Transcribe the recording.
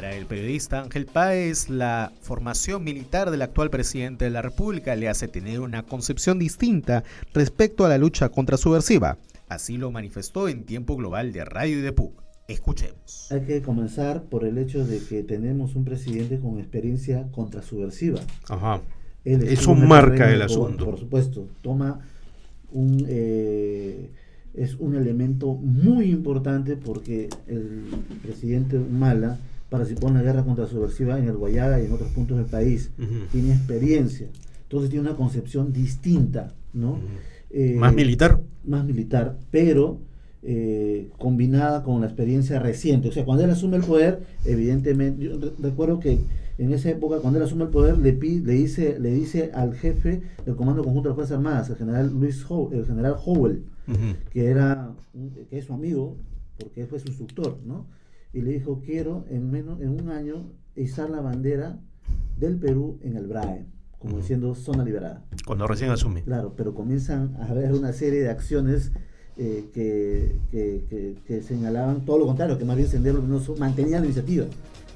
Para el periodista Ángel Páez, la formación militar del actual presidente de la República le hace tener una concepción distinta respecto a la lucha contrasubversiva. Así lo manifestó en Tiempo Global de Radio y de PUC. Escuchemos. Hay que comenzar por el hecho de que tenemos un presidente con experiencia contrasubversiva. Ajá. Eso marca el asunto. Por supuesto, es un elemento muy importante porque el presidente Humala participó en la guerra contrasubversiva en el Guayaga y en otros puntos del país. Tiene experiencia, entonces tiene una concepción distinta, ¿no? Más militar, pero combinada con la experiencia reciente. O sea, cuando él asume el poder, evidentemente, yo recuerdo que en esa época, cuando él asume el poder, le dice al jefe del Comando Conjunto de las Fuerzas Armadas, el general Howell, que es su amigo, porque él fue su instructor, ¿no? Y le dijo: quiero en un año izar la bandera del Perú en el BRAE, como diciendo zona liberada. Cuando recién asume. Claro, pero comienzan a haber una serie de acciones que señalaban todo lo contrario, que más bien Sendero Luminoso mantenía la iniciativa.